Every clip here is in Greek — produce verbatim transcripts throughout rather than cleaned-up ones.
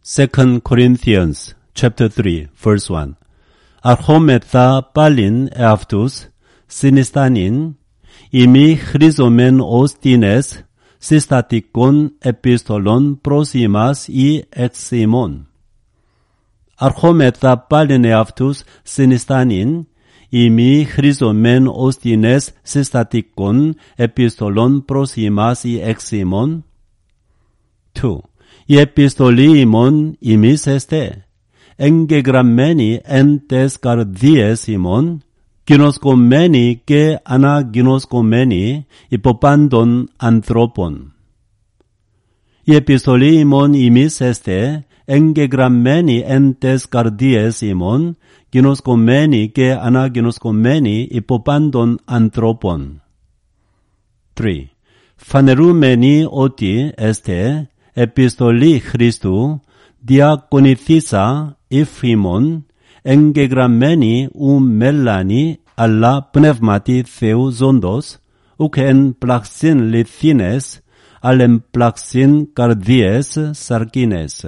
Second Corinthians chapter three, verse one. Αρχόμεθα πάλιν εαυτούς, συνιστάνειν, ημί χρειζομεν ως τίνες, συστατικών επιστολών προς ημάς ή εξ ημών. Αρχόμεθα πάλιν εαυτούς, συνιστάνειν, ημί χρειζομεν ως τίνες, συστατικών επιστολών προς ημάς ή εξ ημών. two. Η επιστολή ημών ημείς εστέ, εγγεγραμμένη εν τες καρδίες ημών, γινωσκομένη και αναγινωσκομένη υπό πάντων ανθρώπων. Η επιστολή ημών ημείς εστέ, εγγεγραμμένη εν τες καρδίες ημών, γινωσκομένη και αναγινωσκομένη υπό πάντων ανθρώπων. three. Φανερούμενη ότι εστέ, επιστολή Χριστού, διακονηθήσα υφήμων, εγγεγραμμένη ου μέλανη, αλλά πνεύματι Θεού ζώντος, ουκ εν πλαξίν λιθίνες, αλλά εν πλαξίν καρδίες σαρκίνες.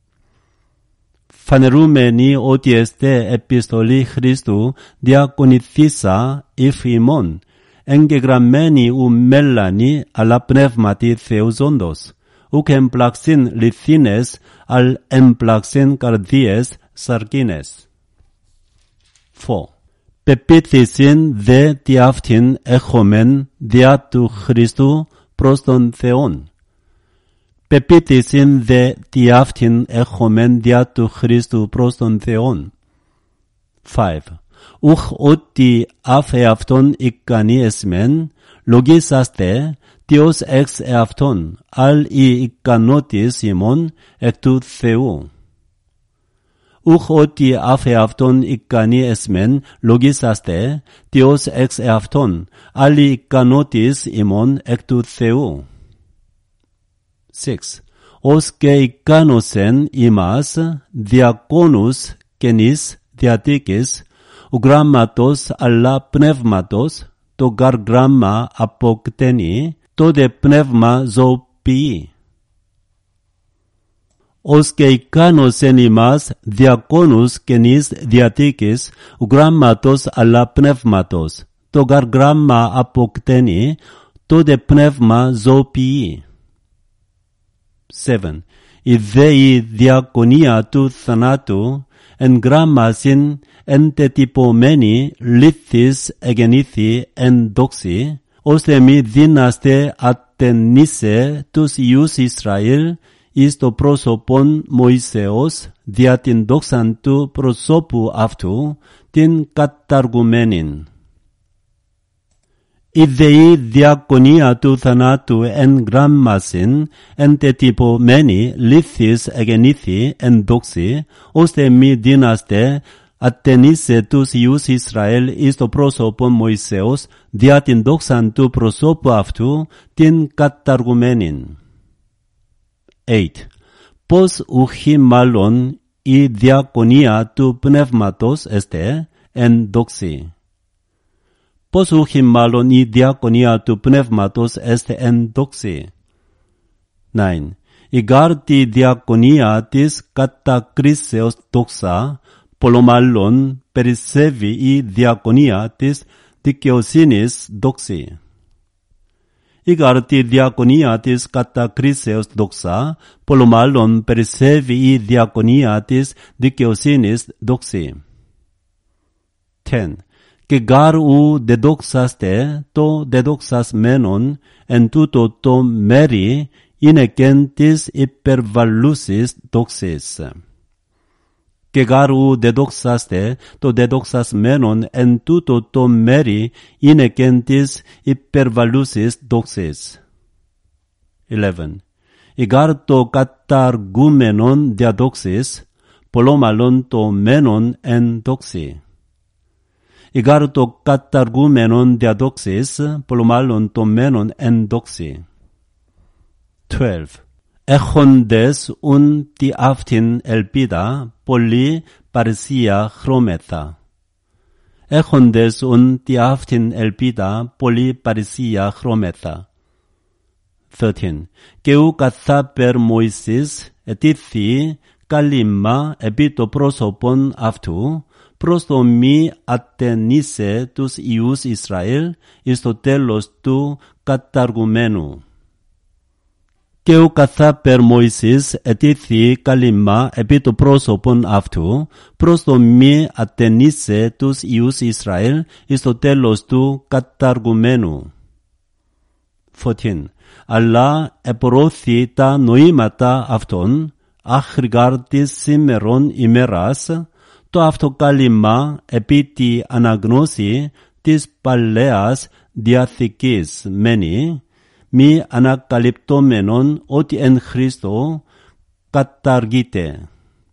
Φανερούμενη ότι εστέ επιστολή Χριστού, διακονηθήσα υφήμων, εγγεγραμμένη ου μέλανη, αλλά πνεύματι Θεού ζώντος, ουκ εμπλαξίν λιθίνες, αλ εμπλαξίν καρδίες σαρκίνες. four. Πεποίθησιν δε τι αυτήν έχομεν διά του Χριστού προς τον Θεόν. Πεποίθησιν δε τι αυτήν έχομεν διά του Χριστού προς τον Θεόν. five. Ουχ ότι αφ εαυτόν ικανοί εσμεν, λογίσαστε, Διός εξ εαυτόν, αλ η ικανότης ημών εκ του Θεού. Ουχ ότι αφ εαυτόν ικανοί εσμεν, λογίσαστε, Διός εξ εαυτόν, αλ η ικανότης ημών εκ του Θεού. six. Ως και ικάνωσεν ημάς, διακόνους καινής διατήκης, ου γράμματος αλλά πνεύματος, το γαρ γράμμα αποκτένει, τότε πνεύμα ζωοποιεί. Ως και ικάνωσεν ημάς διακόνους καινής διατήκης, ου γράμματος αλλά πνεύματος, το γαρ γράμμα αποκτένει, τότε πνεύμα ζωοποιεί. seven. Η δε η διακονία του θανάτου, εν γράμμασιν εν τετυπωμένη λήθης εγεννήθη εν δόξη, ώστε μη δύναστε ατενίσε τους Υιούς Ισραήλ εις το πρόσωπον Μωυσεώς δια την δόξαν του προσώπου αυτού την καταργουμένην. Η δε η διακονία του θανάτου εν γράμμασιν εν τετυπωμένη λήθης εγεννήθη εν δόξη, ώστε μη δύναστε ατενίσε τους Υιούς Ισραήλ εις το πρόσωπον Μωυσεώς δια την δόξαν του προσώπου αυτού την καταργουμένην. eight. Πώς ουχή μάλλον η διακονία του πνεύματος εστέ εν δόξη. Πώς ουχή μάλλον η διακονία του πνεύματος εστέ εν δόξη. nine. Η γάρ τη διακονία της κατακρίσεως δόξα, πολλομάλλον περισσεύει η διακονία της δικαιοσύνης δόξη. Η γάρ τη διακονία της κατακρίσεως δόξα, πολλομάλλον περισσεύει η διακονία της δικαιοσύνης δόξη. ten. Και γάρ ου δεδόξαστε το δεδόξασμένον εν τούτο το μέρη είναι κεν της υπερβαλλούσης δόξης. Και γάρ ου δεδόξαστε το δεδόξασμένον εν τούτο το μέρη είναι κεν της υπερβαλλούσης δόξης. eleven. Η γάρ το καταργούμενον διαδόξης, πολλομάλλον το μένον εν δόξη. Η γάρ το καταργούμενον διαδόξης, πολλομάλλον το μένον εν δόξη. twelve. Έχοντες ουν τη αυτήν ελπίδα, πολύ παρησία χρώμεθα. Έχοντες ουν τη αυτήν ελπίδα, πολύ παρησία χρώμεθα. thirteen. Και ου καθάπερ Μωυσής ετήθη κάλυμμα επί το πρόσωπον αυτού, προς το μη ατενίσε τους Ιούς Ισραήλ εις το τέλος του καταργουμένου. Και ο καθάπερ Μωυσής ετήθη κάλυμμα επί το πρόσωπον αυτού, προς το μη ατενίσε τους Ιούς Ισραήλ εις το τέλος του καταργουμένου. τέσσερα. Αλλά επορώθη τα νοήματα αυτών, άχρηγαρ της σήμερον ημέρας, το αυτοκάλυμμα επί τη αναγνώση της παλαιάς διαθήκης μένει, μη ανακαλυπτόμενον ότι εν Χριστώ καταργείται.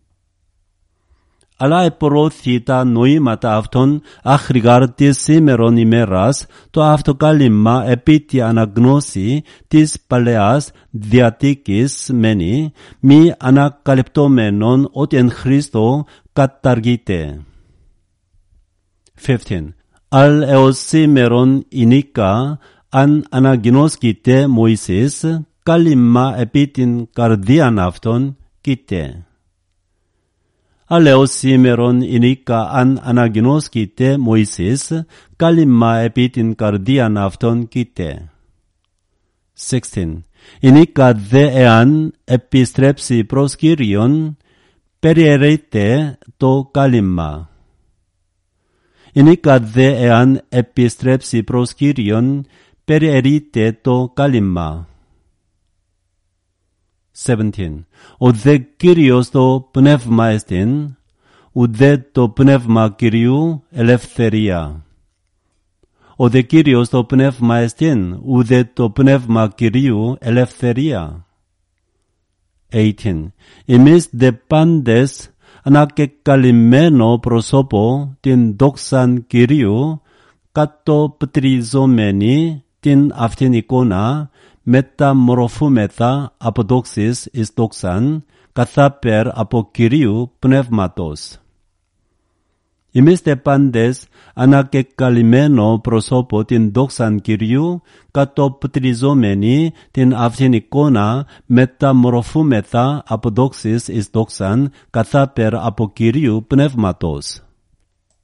Αλλά επορώθη τα νοήματα αυτών άχρηγαρ της σήμερον ημέρας, το αυτοκάλυμμα επί τη αναγνώση της παλαιάς διαθήκης μένει, μη ανακαλυπτόμενον ότι εν Χριστώ καταργείται. πέντε. Αλ έως σήμερον ηνίκα, αν αναγνώσκεται Μωυσής, κάλυμμα επί την καρδίαν αυτών κοίται. Αλλά έως σήμερον ηνίκα, αν αναγνώσκεται Μωυσής, κάλυμμα επί την καρδίαν αυτών κοίται. έξι. Ηνίκα δε εάν επιστρέψει προς Κύριον, περιαιρείται το κάλυμμα. Ηνίκα δε εάν επιστρέψει προς Κύριον, περιαιρείται το κάλυμμα. επτά. Ο δε Κύριος το πνεύμα εστίν, ουδέ το πνεύμα Κυρίου ελευθερία. Ο δε Κύριος το πνεύμα εστίν, ουδέ το πνεύμα Κυρίου ελευθερία. ογδόντα. Εμείς δε πάντες ανακεκαλυμμένο πρόσωπο την δόξαν Κυρίου, κατοπτριζόμενοι την αυτήν εικόνα, μεταμορφούμεθα από δόξης εις δόξαν, καθάπερ από Κυρίου πνεύματος. Εμείς δε πάντες ανακεκαλυμμένο πρόσωπο την δόξαν Κυρίου, κατοπτριζόμενοι την αυτήν εικόνα, μεταμορφούμεθα από δόξης εις δόξαν, καθάπερ από Κυρίου πνεύματος.